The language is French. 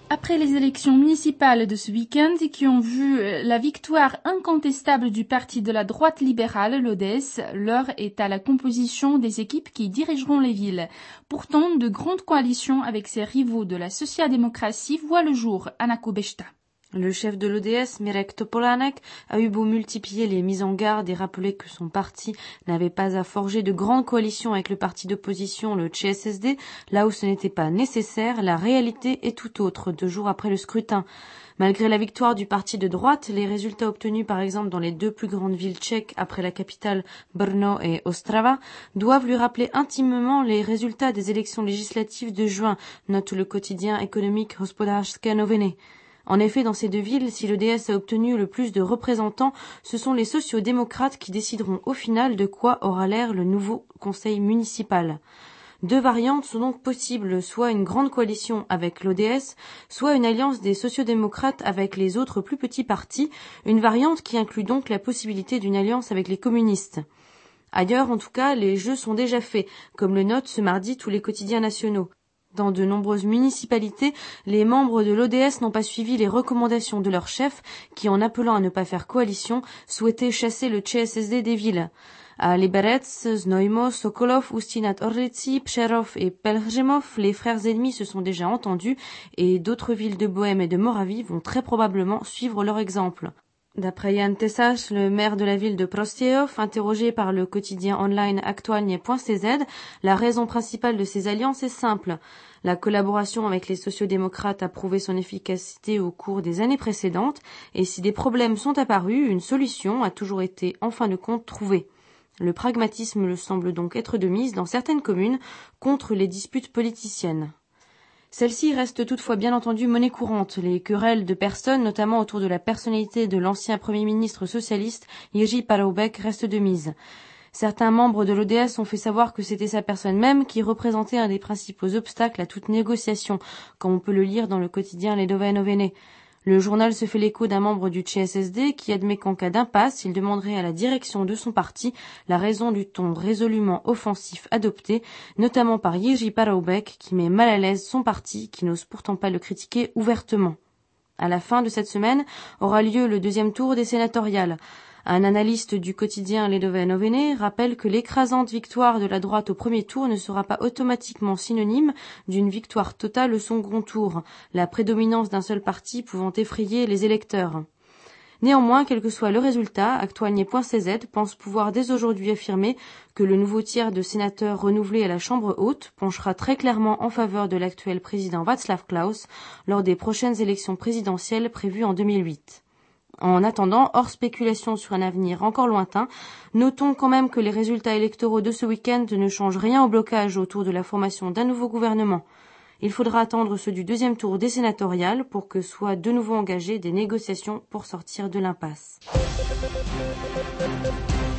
Après les élections municipales de ce week-end qui ont vu la victoire incontestable du parti de la droite libérale, l'ODS, l'heure est à la composition des équipes qui dirigeront les villes. Pourtant, de grandes coalitions avec ses rivaux de la social-démocratie voient le jour à Nakobeshta. Le chef de l'ODS, Mirek Topolánek, a eu beau multiplier les mises en garde et rappeler que son parti n'avait pas à forger de grandes coalitions avec le parti d'opposition, le CSSD, là où ce n'était pas nécessaire, la réalité est tout autre 2 jours après le scrutin. Malgré la victoire du parti de droite, les résultats obtenus par exemple dans les 2 plus grandes villes tchèques après la capitale Brno et Ostrava doivent lui rappeler intimement les résultats des élections législatives de juin, note le quotidien économique Hospodářské noviny. En effet, dans ces 2 villes, si l'ODS a obtenu le plus de représentants, ce sont les sociaux-démocrates qui décideront au final de quoi aura l'air le nouveau conseil municipal. 2 variantes sont donc possibles, soit une grande coalition avec l'ODS, soit une alliance des sociaux-démocrates avec les autres plus petits partis, une variante qui inclut donc la possibilité d'une alliance avec les communistes. Ailleurs, en tout cas, les jeux sont déjà faits, comme le notent ce mardi tous les quotidiens nationaux. Dans de nombreuses municipalités, les membres de l'ODS n'ont pas suivi les recommandations de leur chef qui, en appelant à ne pas faire coalition, souhaitait chasser le CSSD des villes. À Liberec, Znojmo, Sokolov, Ústí nad Orlicí, Přerov et Pelhřimov, les frères ennemis se sont déjà entendus et d'autres villes de Bohême et de Moravie vont très probablement suivre leur exemple. D'après Jan Tesaš, le maire de la ville de Prostějov, interrogé par le quotidien online Aktualnie.cz, la raison principale de ces alliances est simple. La collaboration avec les sociaux-démocrates a prouvé son efficacité au cours des années précédentes, et si des problèmes sont apparus, une solution a toujours été en fin de compte trouvée. Le pragmatisme semble donc être de mise dans certaines communes contre les disputes politiciennes. Celle-ci reste toutefois bien entendu monnaie courante. Les querelles de personnes, notamment autour de la personnalité de l'ancien Premier ministre socialiste Jiří Paroubek, restent de mise. Certains membres de l'ODS ont fait savoir que c'était sa personne même qui représentait un des principaux obstacles à toute négociation, comme on peut le lire dans le quotidien Lidové noviny. Le journal se fait l'écho d'un membre du CSSD qui admet qu'en cas d'impasse, il demanderait à la direction de son parti la raison du ton résolument offensif adopté, notamment par Jiří Paroubek, qui met mal à l'aise son parti, qui n'ose pourtant pas le critiquer ouvertement. À la fin de cette semaine aura lieu le 2e tour des sénatoriales. Un analyste du quotidien Lidové noviny rappelle que l'écrasante victoire de la droite au premier tour ne sera pas automatiquement synonyme d'une victoire totale au second tour, la prédominance d'un seul parti pouvant effrayer les électeurs. Néanmoins, quel que soit le résultat, Aktualnie.cz pense pouvoir dès aujourd'hui affirmer que le nouveau tiers de sénateurs renouvelé à la Chambre haute penchera très clairement en faveur de l'actuel président Václav Klaus lors des prochaines élections présidentielles prévues en 2008. En attendant, hors spéculation sur un avenir encore lointain, notons quand même que les résultats électoraux de ce week-end ne changent rien au blocage autour de la formation d'un nouveau gouvernement. Il faudra attendre ceux du 2e tour des sénatoriales pour que soient de nouveau engagées des négociations pour sortir de l'impasse.